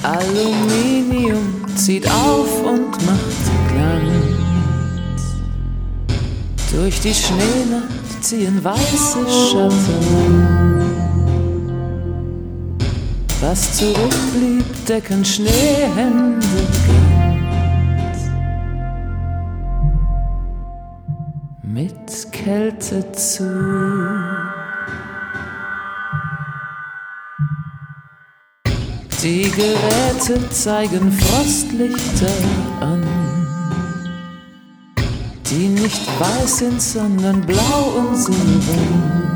Aluminium zieht auf und macht Glanz. Durch die Schneenacht ziehen weiße Schatten. Was zurückblieb, decken Schneehände ganz. Mit Kälte zu. Die Geräte zeigen Frostlichter an, die nicht weiß sind, sondern blau und silbern.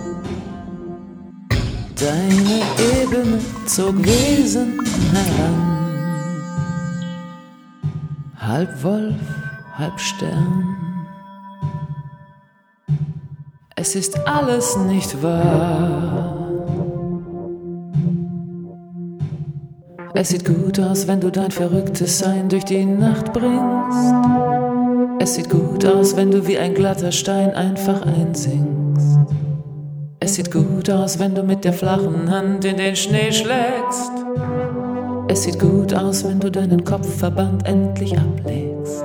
Deine Ebene zog Wesen heran, halb Wolf, halb Stern. Es ist alles nicht wahr. Es sieht gut aus, wenn du dein verrücktes Sein durch die Nacht bringst. Es sieht gut aus, wenn du wie ein glatter Stein einfach einsinkst. Es sieht gut aus, wenn du mit der flachen Hand in den Schnee schlägst. Es sieht gut aus, wenn du deinen Kopfverband endlich ablegst.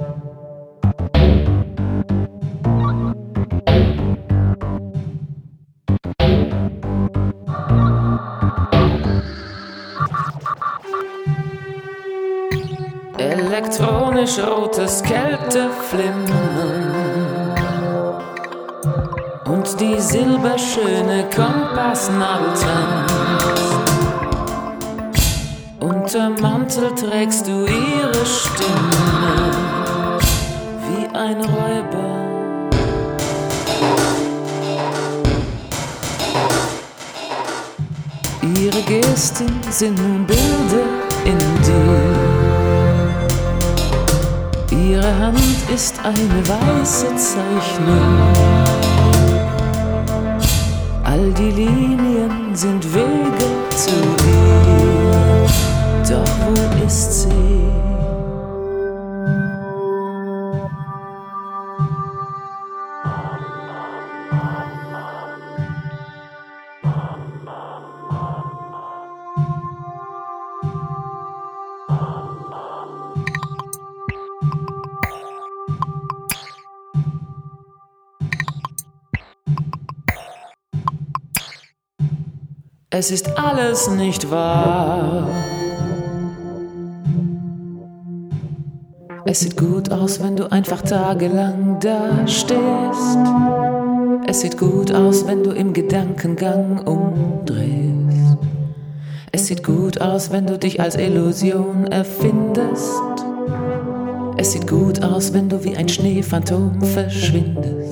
Elektronisch rotes Kälteflimmern und die silberschöne Kompassnadel tanzt. Unterm Mantel trägst du ihre Stimme wie ein Räuber. Ihre Gesten sind nun Bilder in dir. Ihre Hand ist eine weiße Zeichnung. All die Linien sind Wege zu ihr. Doch wo ist sie? Es ist alles nicht wahr. Es sieht gut aus, wenn du einfach tagelang da stehst. Es sieht gut aus, wenn du im Gedankengang umdrehst. Es sieht gut aus, wenn du dich als Illusion erfindest. Es sieht gut aus, wenn du wie ein Schneephantom verschwindest.